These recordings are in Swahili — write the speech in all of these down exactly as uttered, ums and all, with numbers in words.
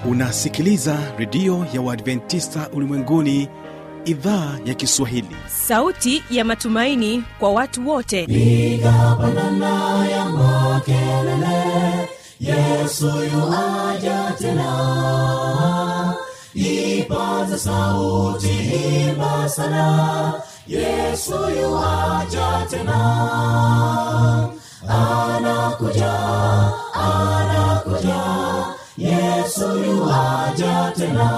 Unasikiliza redio ya Waadventista Ulimwenguni, idhaa ya Kiswahili. Sauti ya matumaini kwa watu wote. Piga pandana ya makelele, Yesu yu aja tena. Ipaza sauti, imba sana, Yesu yu aja tena. Anakuja, anakuja, Yesu yu aja tena.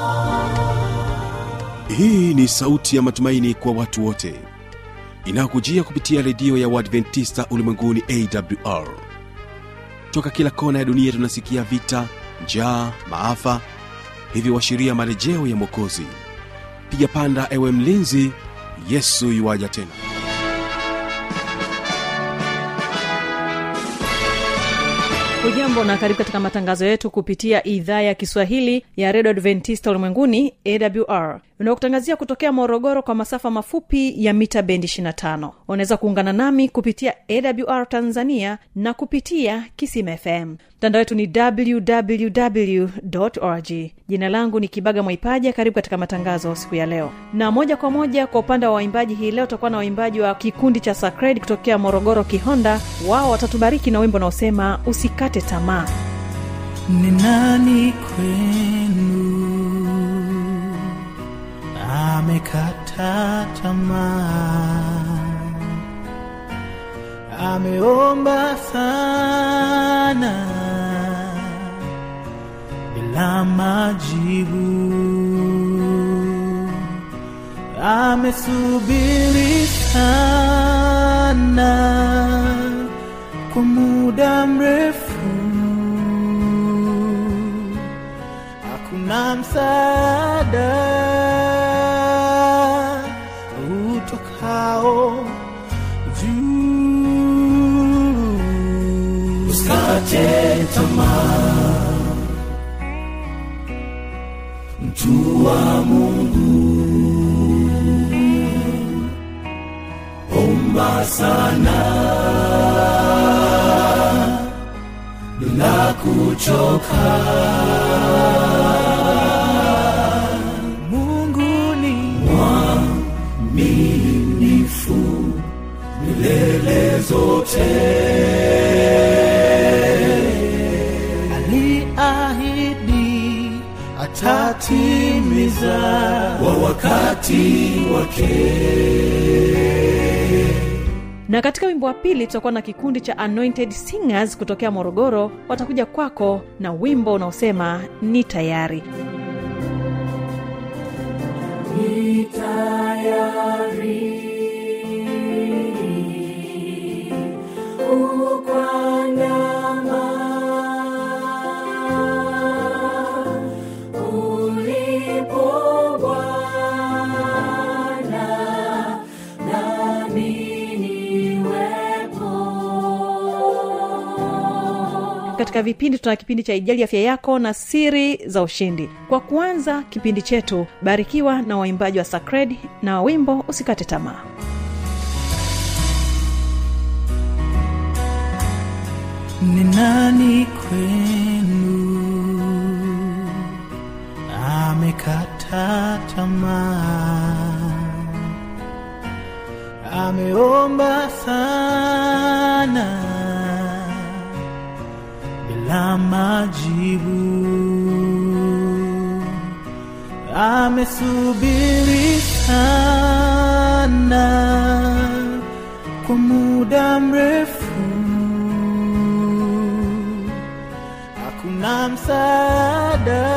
Hii ni sauti ya matumaini kwa watu wote, inakujia kupitia redio ya Waadventista Ulimwenguni A W R. Toka kila kona ya dunia tunasikia vita, njaa, maafa, hivyo washiria marejeo ya Mwokozi. Piga panda ewe mlinzi, Yesu yuaja tena. Hujambo na karibu katika matangazo yetu kupitia idhaa ya Kiswahili ya Radio Adventista Ulimwenguni A W R. Unakutangazia kutokea Morogoro kwa masafa mafupi ya mita bendi ishirini na tano. Unaweza kuungana nami kupitia A W R Tanzania na kupitia Kisim F M. Mtandao wetu ni double-u double-u double-u dot org. Jina langu ni Kibaga Mwaipaja. Karibu katika matangazo siku ya leo. Na moja kwa moja kwa upande wa waimbaji hii leo tutakuwa na waimbaji wa kikundi cha Sacred kutokea Morogoro Kihonda. Wao watatubariki na wimbo unaosema usikate tamaa. Ni nani kwenu amekata tamaa? Ameomba sana bila majibu, amesubiri sana kwa muda mrefu, hakuna msaada utokao juu. Usikate tamaa, mtu wa Mungu, omba sana bila kuchoka. Mungu ni mwaminifu milele zote. aliahidi atatimiza Kwa wakati wake. Na katika wimbo wa pili tutakuwa na kikundi cha Anointed Singers kutokea Morogoro. Watakuja kwako na wimbo unaosema ni tayari. Ni tayari ukwandama, ulipo Bwana, nami niwepo. Katika vipindi tuna kipindi cha Ijali Afya Yako na Siri za Ushindi. Kwa kuanza kipindi chetu, barikiwa na waimbaji wa Sacred na wimbo usikate tamaa. Ni nani kwenu amekata tamaa? Ameomba sana bila majibu, amesubiri sana kwa muda mrefu, hakuna msaada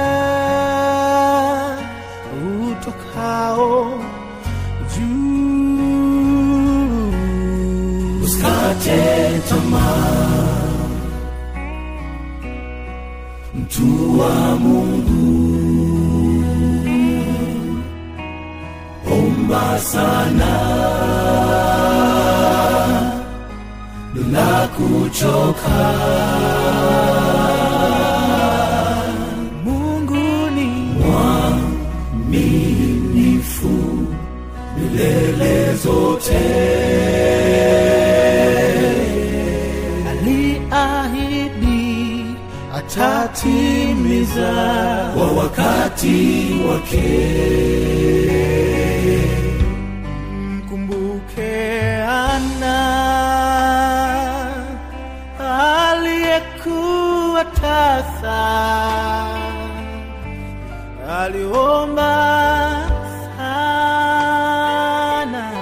utokao juu. Usikate tamaa, mtu wa Mungu, omba sana bila kuchoka. Mungu ni mwaminifu milele zote. aliahidi atatimiza atatimiza kwa wakati wake. Mkumbuke Ana aliyekuwa tasa, aliomba sana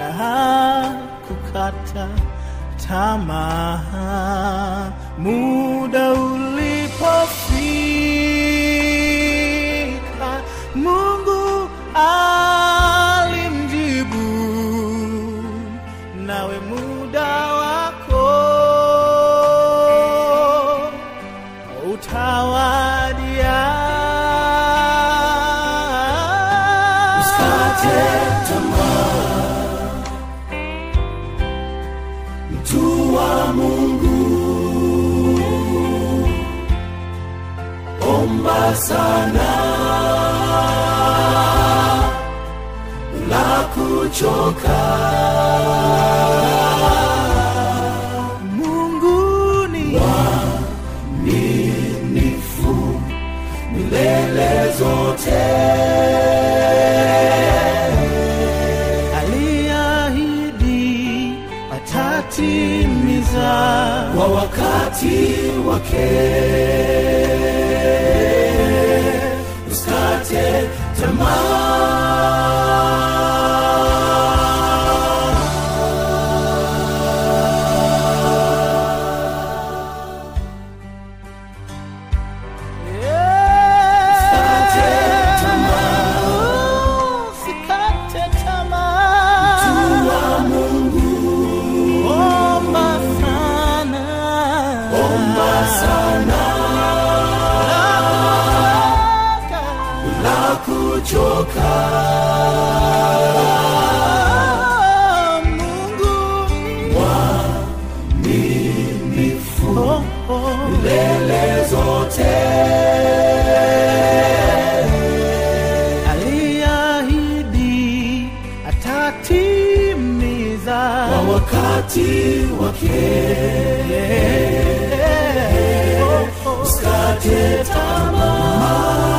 hakukata tamaa. Muda ulipofika, Mungu alimjibu, nawe muda wako utawadia. Usikate tamaa, mtu wa Mungu, omba sana la kuchoka. Mungu ni mwaminifu milele zote, aliahidi atatimiza kwa wakati wake. Usikate tamaa. Choka. Mungu mwaminifu milele zote, aliahidi atatimiza kwa wakati wake. Usikate tamaa.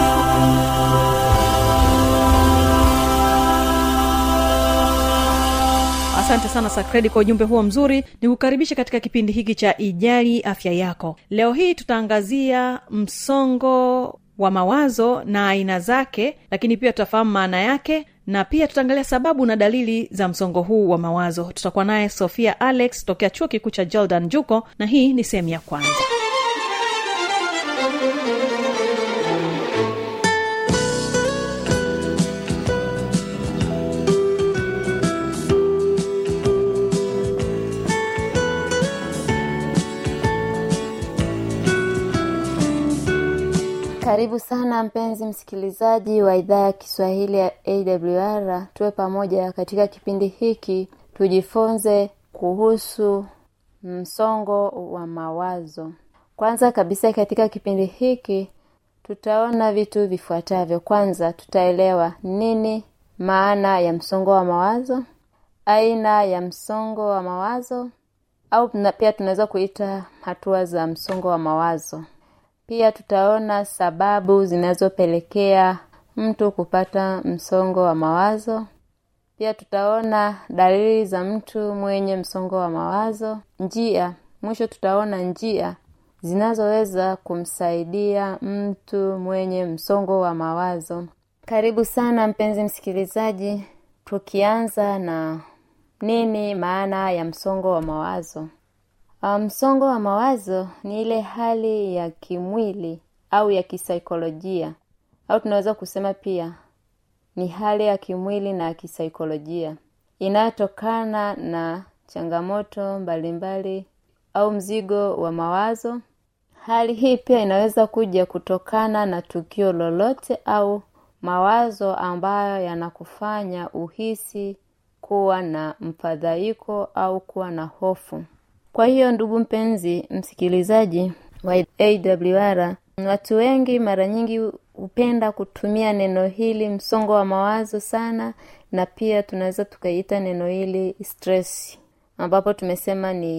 Asante sana Sakredi kwa ujumbe huo mzuri. Nikukaribisha katika kipindi hiki cha Ijali Afya Yako. Leo hii tutaangazia msongo wa mawazo na aina zake, lakini pia tutafahamu maana yake, na pia tutaangalia sababu na dalili za msongo huu wa mawazo. Tutakuwa naye Sofia Alex tokea Chuo Kikuu cha Jordan Juko, na hii ni sehemu ya kwanza. Karibu sana mpenzi msikilizaji wa idhaa ya Kiswahili ya A W R. Tuwe pamoja katika kipindi hiki tujifunze kuhusu msongo wa mawazo. Kwanza kabisa katika kipindi hiki tutaona vitu vifuatavyo. Kwanza tutaelewa nini maana ya msongo wa mawazo, aina ya msongo wa mawazo, au pia tunaweza kuita hatua za msongo wa mawazo. Pia tutaona sababu zinazopelekea mtu kupata msongo wa mawazo. Pia tutaona dalili za mtu mwenye msongo wa mawazo. Njia, mwisho tutaona njia zinazoweza kumsaidia mtu mwenye msongo wa mawazo. Karibu sana mpenzi msikilizaji, tukianza na nini maana ya msongo wa mawazo. Msongo wa mawazo ni ile hali ya kimwili au ya kisaikolojia, au tunaweza kusema pia ni hali ya kimwili na kisaikolojia inayotokana na changamoto mbalimbali au mzigo wa mawazo. Hali hii pia inaweza kuja kutokana na tukio lolote au mawazo ambayo yanakufanya uhisi kuwa na mfadhaiko au kuwa na hofu. Kwa hiyo ndugu mpenzi msikilizaji wa A W R, watu wengi mara nyingi hupenda kutumia neno hili msongo wa mawazo sana, na pia tunaweza tukaita neno hili stress, ambapo tumesema ni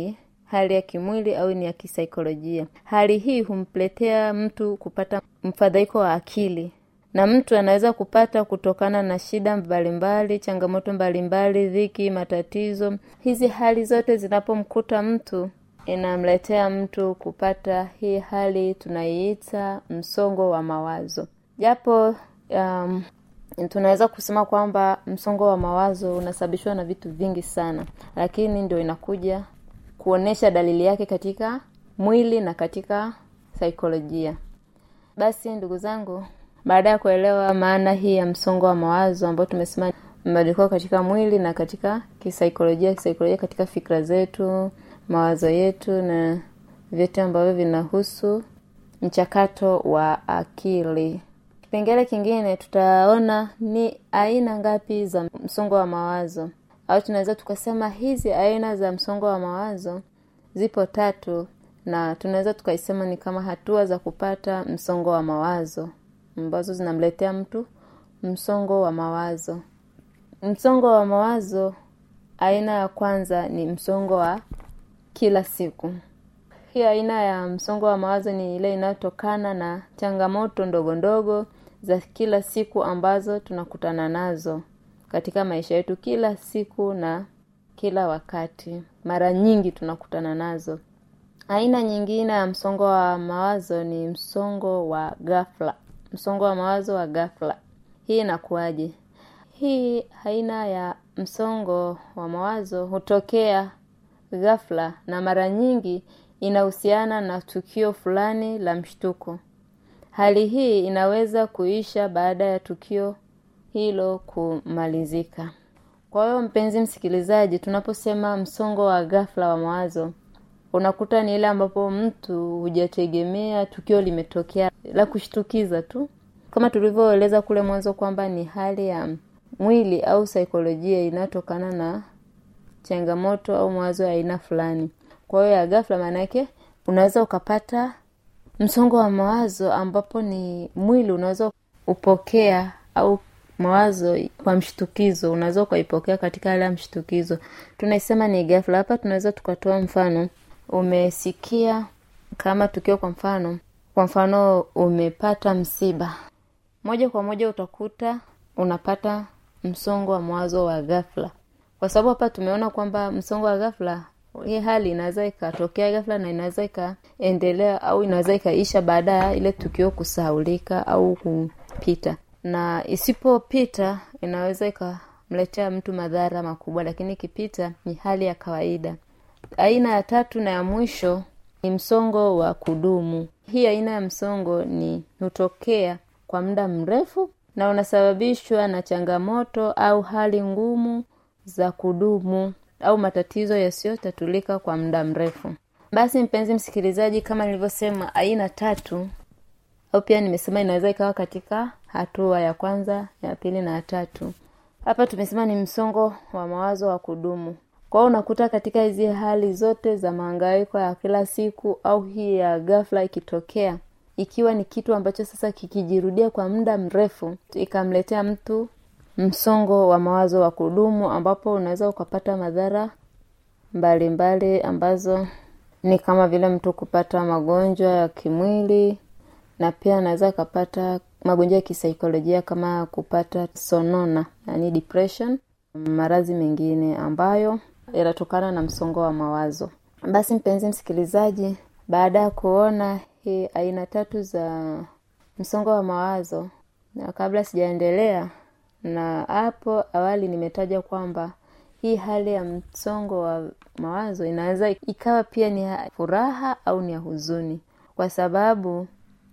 hali ya kimwili au ni ya kisaikolojia. Hali hii humpletea mtu kupata mfadhaiko wa akili, na mtu anaweza kupata kutokana na shida mbalimbali, changamoto mbalimbali, dhiki, matatizo. Hizi hali zote zinapomkuta mtu, inamletea mtu kupata hii hali tunaiita msongo wa mawazo. Japo um, tunaweza kusema kwamba msongo wa mawazo unasababishwa na vitu vingi sana, lakini ndio inakuja kuonesha dalili yake katika mwili na katika saikolojia. Basi ndugu zangu, baada ya kuelewa maana hii ya msongo wa mawazo ambao tumesema mabadiliko katika mwili na katika kisaikolojia, kisaikolojia katika fikra zetu, mawazo yetu na vyote ambavyo vinahusu mchakato wa akili. Kipengele kingine tutaona ni aina ngapi za msongo wa mawazo, au tunaweza tukasema hizi aina za msongo wa mawazo zipo tatu, na tunaweza tukaisema ni kama hatua za kupata msongo wa mawazo ambazo zinamletea mtu msongo wa mawazo. Msongo wa mawazo aina ya kwanza ni msongo wa kila siku. Hii aina ya msongo wa mawazo ni ile inayotokana na changamoto ndogo ndogo za kila siku ambazo tunakutana nazo katika maisha yetu kila siku na kila wakati. Mara nyingi tunakutana nazo. Aina nyingine ya msongo wa mawazo ni msongo wa ghafla. Msongo wa mawazo wa ghafla. Hii inakuaje? Hii aina ya msongo wa mawazo hutokea ghafla na mara nyingi inahusiana na tukio fulani la mshtuko. Hali hii inaweza kuisha baada ya tukio hilo kumalizika. Kwa hiyo mpenzi msikilizaji, tunaposema msongo wa ghafla wa mawazo, unakuta ni ile ambapo mtu hujategemea tukio limetokea la kushtukiza tu. Kama tulivyoeleza kule mwanzo kwamba ni hali ya mwili au saikolojia inatokana na changamoto au mawazo ya aina fulani. Kwa hiyo ya ghafla maana yake unaweza ukapata msongo wa mawazo ambapo ni mwili unaweza upokea, au mawazo kwa mshtukizo unaweza kuipokea katika hali ya mshtukizo. Tunaisema ni ghafla. Hapa tunaweza tukatoa mfano. Umesikia kama tukio, kwa mfano, kwa mfano umepata msiba. Moja kwa moja utakuta unapata msongo wa mawazo wa ghafla. Kwa sababu hapa tumeona kwamba msongo wa ghafla, hii hali inaweza ikatokea ghafla na inaweza ikaendelea au inaweza ikaisha baada ya ile tukio kusahaulika au kupita. Na isipopita inaweza ikamletea mtu madhara makubwa, lakini ikipita ni hali ya kawaida. Aina ya tatu na ya mwisho ni msongo wa kudumu. Hii aina ya msongo ni hutokea kwa muda mrefu na unasababishwa na changamoto au hali ngumu za kudumu au matatizo yasiyotatulika kwa muda mrefu. Basi mpenzi msikilizaji, kama nilivyosema aina tatu, au pia nimesema inaweza ikawa katika hatua ya kwanza, ya pili na ya tatu. Hapa tumesema ni msongo wa mawazo wa kudumu. Kwa hiyo unakuta katika hizi hali zote za mahangaiko ya kila siku au hii ya ghafla ikitokea, ikiwa ni kitu ambacho sasa kikijirudia kwa muda mrefu, ikamletea mtu msongo wa mawazo wa kudumu, ambapo unaweza ukapata madhara mbalimbali ambazo ni kama vile mtu kupata magonjwa ya kimwili, na pia anaweza kupata magonjwa ya kisaikolojia kama kupata sonona, yani depression, maradhi mengine ambayo yanatokana na msongo wa mawazo. Basi mpenzi msikilizaji, baada ya kuona hii aina tatu za msongo wa mawazo, na kabla sijaendelea, na hapo awali nimetaja kwamba hii hali ya msongo wa mawazo inaweza ikawa pia ni furaha au ni huzuni. Kwa sababu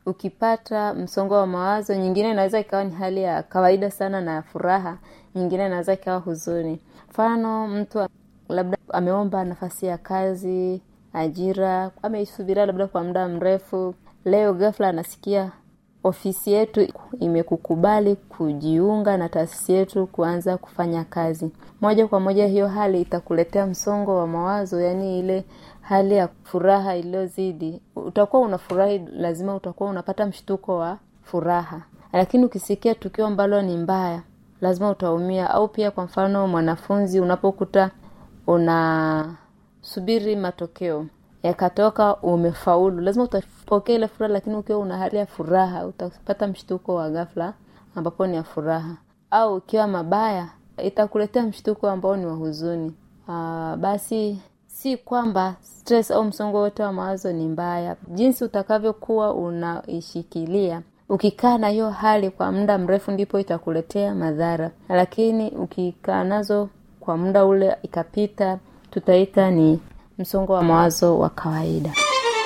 ukipata msongo wa mawazo, nyingine inaweza ikawa ni hali ya kawaida sana na furaha, nyingine inaweza ikawa huzuni. Mfano, mtu labda ameomba nafasi ya kazi, ajira, ameisubiria labda kwa muda mrefu. Leo ghafla anasikia ofisi yetu imekukubali kujiunga na taasisi yetu kuanza kufanya kazi. Moja kwa moja hiyo hali itakuletea msongo wa mawazo, yani ile hali ya furaha iliyozidi. Utakuwa unafurahi, lazima utakuwa unapata mshtuko wa furaha. Lakini ukisikia tukio ambalo ni mbaya, lazima utaumia. Au pia kwa mfano mwanafunzi, unapokuta una subiri matokeo yakatoka umefaulu. Lazima utapokea ile furaha, lakini ukiwa una hali ya furaha utapata mshtuko wa ghafla ambapo ni ya furaha, au ukiwa mabaya itakuletea mshtuko ambao ni wa huzuni. Aa, basi si kwamba stress au msongo wote wa mawazo ni mbaya. Jinsi utakavyokuwa unaishikilia, ukikaa na hiyo hali kwa muda mrefu ndipo itakuletea madhara, lakini ukikaa nazo kwa muda ule ikapita, tutaita ni msongo wa mawazo wa kawaida.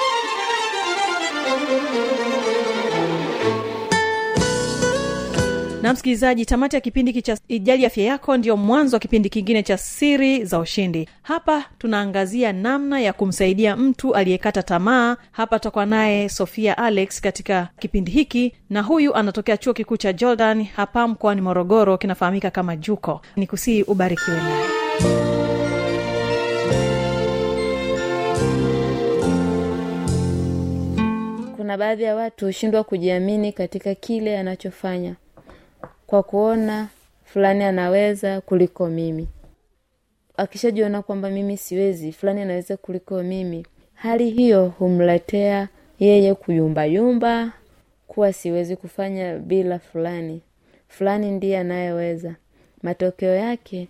Na msikilizaji, tamati ya kipindi hiki cha Ijali Afya Yako ndio mwanzo wa kipindi kingine cha Siri za Ushindi. Hapa tunaangazia namna ya kumsaidia mtu aliyekata tamaa. Hapa tutakuwa naye Sofia Alex katika kipindi hiki, na huyu anatokea Chuo Kikuu cha Jordan hapa mkoani Morogoro, kinafahamika kama Juko. Nikusii ubarikiwe naye. Kuna baadhi ya watu hushindwa kujiamini katika kile anachofanya, kwa kuona fulani anaweza kuliko mimi. Akishajiona kwamba mimi siwezi, fulani anaweza kuliko mimi, hali hiyo humletea yeye kuyumba yumba, kuwa siwezi kufanya bila fulani. Fulani ndiye anayeweza. Matokeo yake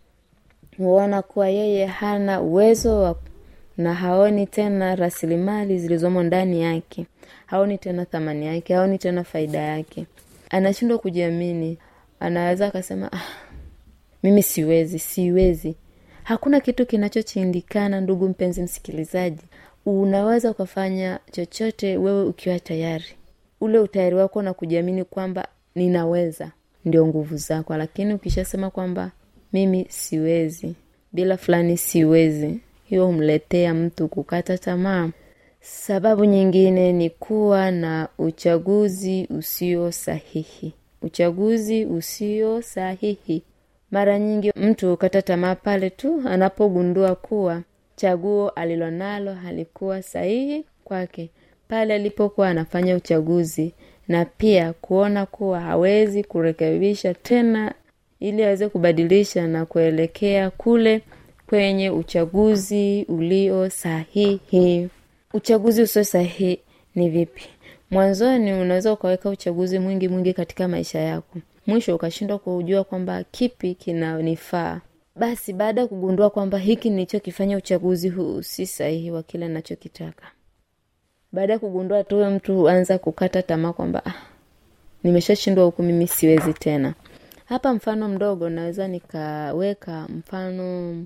huona kuwa yeye hana uwezo wa, na haoni tena rasilimali zilizomo ndani yake. Haoni tena thamani yake, haoni tena faida yake. Anashindwa kujiamini. Anaweza akasema, ah, mimi siwezi, siwezi. Hakuna kitu kinachoshindikana, ndugu mpenzi msikilizaji. Unaweza ukafanya chochote wewe ukiwa tayari. Ule utayari wako na kujiamini kwamba ninaweza ndio nguvu zako. Lakini ukishasema kwamba mimi siwezi, bila fulani siwezi, hiyo humletea mtu kukata tamaa. Sababu nyingine ni kuwa na uchaguzi usio sahihi. Uchaguzi usio sahihi. Mara nyingi mtu hukata tamaa pale tu anapogundua kuwa chaguo alilonalo halikuwa sahihi kwake pale alipokuwa anafanya uchaguzi, na pia kuona kuwa hawezi kurekebisha tena ili aweze kubadilisha na kuelekea kule kwenye uchaguzi ulio sahihi. Uchaguzi usio sahihi ni vipi? Mwanzoni unaweza ukaweka uchaguzi mwingi mwingi katika maisha yako, mwisho ukashindwa kujua kwamba kipi kinanifaa. Basi baada ya kugundua kwamba hiki nilichokifanya uchaguzi huu si sahihi wa kile ninachokitaka, baada ya kugundua tu mtu huanza kukata tamaa kwamba ah, nimeshashindwa huku, mimi siwezi tena. Hapa mfano mdogo naweza nikaweka mfano,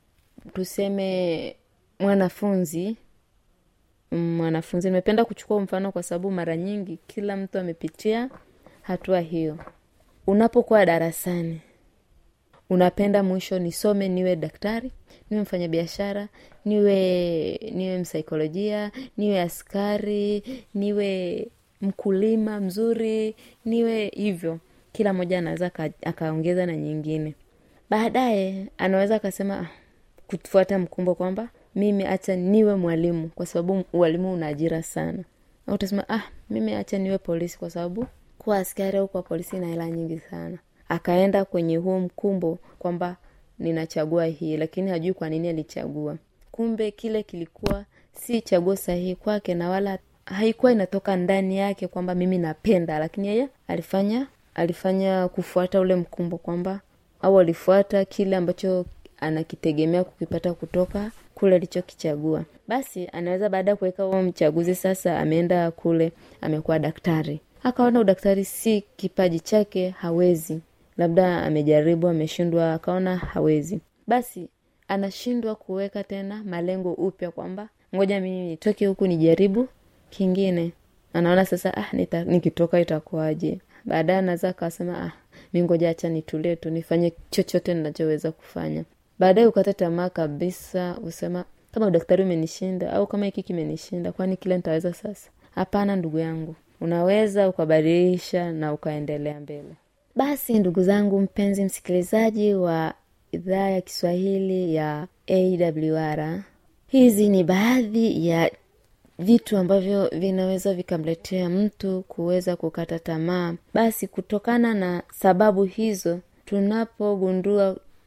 tuseme mwanafunzi mwanafunzi nimependa kuchukua mfano kwa sababu mara nyingi kila mtu amepitia hatua hiyo. Unapokuwa darasani, unapenda mwisho nisome niwe daktari, niwe mfanyabiashara, niwe niwe msaikolojia, niwe askari, niwe mkulima mzuri, niwe hivyo. Kila mmoja anaweza akaongeza na nyingine. Baadaye anaweza akasema kufuata mkumbo kwamba mimi acha niwe mwalimu kwa sababu ualimu una ajira sana. Au utasema ah, mimi acha niwe polisi kwa sababu kuwa askari au kwa polisi ina hela nyingi sana. Akaenda kwenye huo mkumbo kwamba ninachagua hii, lakini hajui kwa nini alichagua. Kumbe kile kilikuwa si chaguo sahihi kwake, na wala haikuwa inatoka ndani yake kwamba mimi napenda, lakini yeye alifanya alifanya kufuata ule mkumbo kwamba, au alifuata kile ambacho anakitegemea kukipata kutoka kule alichokichagua. Basi anaweza baada kuweka huo mchaguzi, sasa ameenda kule amekuwa daktari. Akaona udaktari si kipaji chake, hawezi. Labda amejaribu ameshindwa, akaona hawezi. Basi anashindwa kuweka tena malengo upya kwamba ngoja mimi nitoke huku nijaribu kingine. Anaona sasa ah, nita, nikitoka itakuwaje? Baadaye anaweza akasema ah, mimi ngoja acha nitulie tu nifanye chochote ninachoweza kufanya. Baadaye ukata tamaa kabisa, usema kama udaktari umenishinda au kama hiki kimenishinda, kwani kile nitaweza sasa? Hapana ndugu yangu. Unaweza ukabadilisha na ukaendelea mbele. Basi ndugu zangu mpenzi msikilizaji wa idhaa ya Kiswahili ya A W R, hizi ni baadhi ya vitu ambavyo vinaweza vikamletea mtu kuweza kukata tamaa. Basi kutokana na sababu hizo, tunapogundua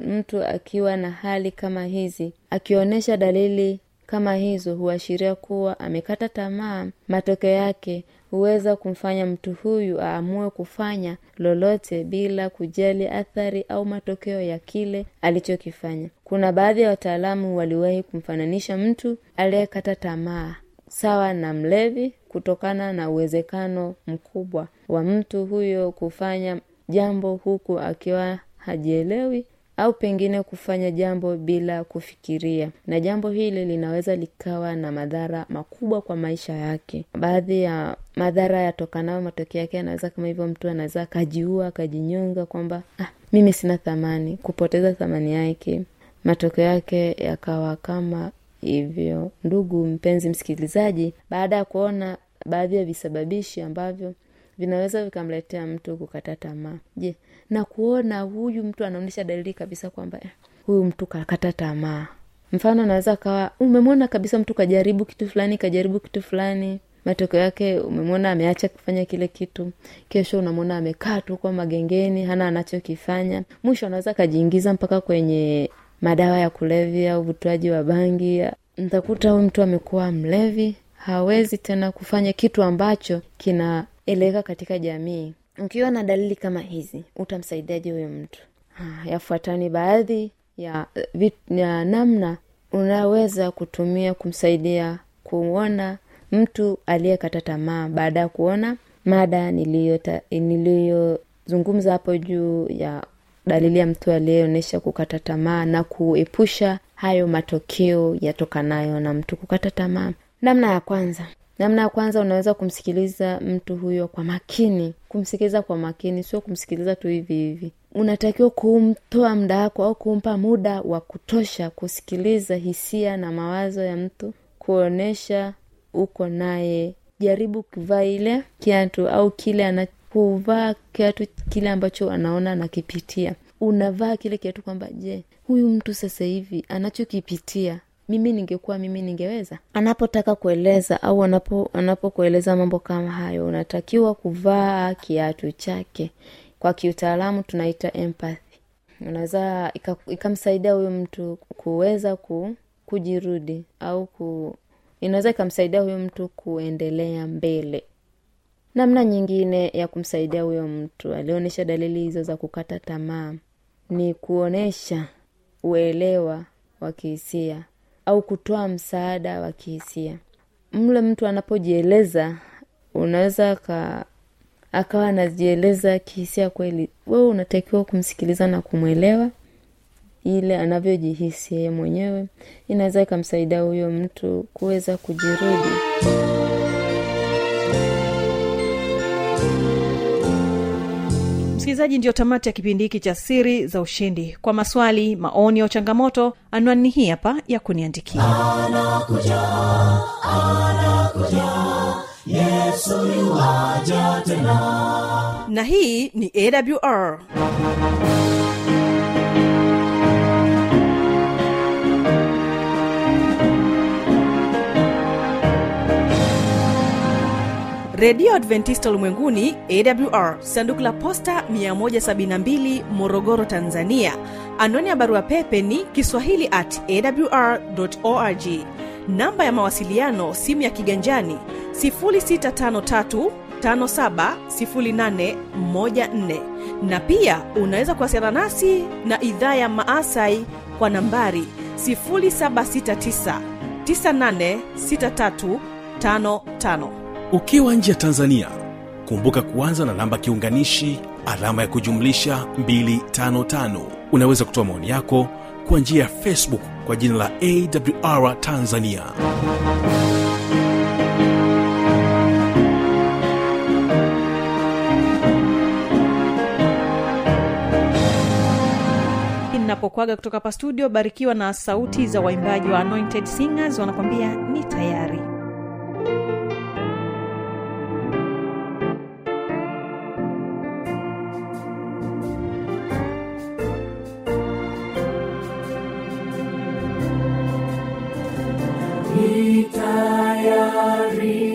mtu akiwa na hali kama hizi, akionyesha dalili kama hizo, huashiria kuwa amekata tamaa. Matokeo yake huweza kumfanya mtu huyu aamue kufanya lolote bila kujali athari au matokeo ya kile alichokifanya. Kuna baadhi ya wataalamu waliwahi kumfananisha mtu aliyekata tamaa sawa na mlevi, kutokana na uwezekano mkubwa wa mtu huyo kufanya jambo huku akiwa hajielewi, au pengine kufanya jambo bila kufikiria, na jambo hili linaweza likawa na madhara makubwa kwa maisha yake. Baadhi ya madhara yatokanayo matokeo yake yanaweza kama hivyo, mtu anaweza kajiua, akajinyonga kwamba ah, mimi sina thamani, kupoteza thamani yake. Matokeo yake yakawa kama hivyo. Ndugu mpenzi msikilizaji, baada ya kuona baadhi ya visababishi ambavyo vinaweza vikamletea mtu kukata tamaa, je, na kuona huyu mtu anaonyesha dalili kabisa kwamba eh, huyu mtu kakata tamaa. Mfano anaweza kawa umemwona kabisa mtu kajaribu kitu fulani, kajaribu kitu fulani, matokeo yake umemwona ameacha kufanya kile kitu, kesho unamwona amekaa tu kwa magengeni, hana anachokifanya. Mwisho anaweza kajiingiza mpaka kwenye madawa ya kulevya au uvutaji wa bangi. Mtakuta huyu mtu amekuwa mlevi, hawezi tena kufanya kitu ambacho kinaeleka katika jamii. Ukiwa na dalili kama hizi, utamsaidiaje huyo mtu? Ha, yafuatani baadhi ya, vit, ya namna unaweza kutumia kumsaidia kuona mtu aliyekata tamaa, baada ya kuona mada niliyozungumza hapo juu ya dalili ya mtu aliyeonyesha kukata tamaa, na kuepusha hayo matokeo yatokanayo na mtu kukata tamaa. Namna ya kwanza, namna ya kwanza unaweza kumsikiliza mtu huyo kwa makini. Kumsikiliza kwa makini, sio kumsikiliza tu hivi hivi. Unatakiwa kumtoa muda wako au kumpa muda wa kutosha kusikiliza hisia na mawazo ya mtu, kuonesha uko naye. Jaribu kuvaa ile kiatu au kile anakuvaa kiatu kile ambacho anaona anakipitia. Unavaa kile kiatu kwamba je, huyu mtu sasa hivi anachokipitia, mimi ningekuwa mimi ningeweza? Anapotaka kueleza au anapo anapokueleza mambo kama hayo, unatakiwa kuvaa kiatu chake. Kwa kiutaalamu tunaita empathy. Unaweza ikamsaidia huyo mtu kuweza ku, kujirudi au ku, inaweza ikamsaidia huyo mtu kuendelea mbele. Namna nyingine ya kumsaidia huyo mtu alionyesha dalili hizo za kukata tamaa ni kuonesha uelewa wa kihisia au kutoa msaada wa kihisia. Mle mtu anapojieleza, unaweza ka akawa anajieleza kihisia kweli, wewe unatakiwa kumsikiliza na kumuelewa ile anavyojihisi yeye mwenyewe. Inaweza kumsaidia huyo mtu kuweza kujirudi. Msikilizaji, ndio tamati ya kipindi hiki cha Siri za Ushindi. Kwa maswali, maoni au changamoto, anwani hii hapa ya kuniandikia. Anakuja, anakuja, Yesu yuaja tena. Na hii ni A W R. Radio Adventista Ulimwenguni A W R, sanduku la posta mia moja sabini na mbili, Morogoro, Tanzania. Anwani ya barua pepe ni kiswahili at a w r dot org. Namba ya mawasiliano simu ya kiganjani sifuri sita tano tatu tano saba sifuri nane moja nne, na pia unaweza kuwasiliana nasi na idhaa ya Maasai kwa nambari sifuri saba sita tisa tisa nane sita tatu tano tano. Ukiwa nje ya Tanzania, kumbuka kuanza na namba kiunganishi alama ya kujumlisha mia tano tano. Unaweza kutoa maoni yako kwa njia ya Facebook kwa jina la A W R Tanzania. Ninapokuaga kutoka hapa studio, barikiwa na sauti za waimbaji wa Anointed Singers, wanakuambia ni tayari. Ni tayari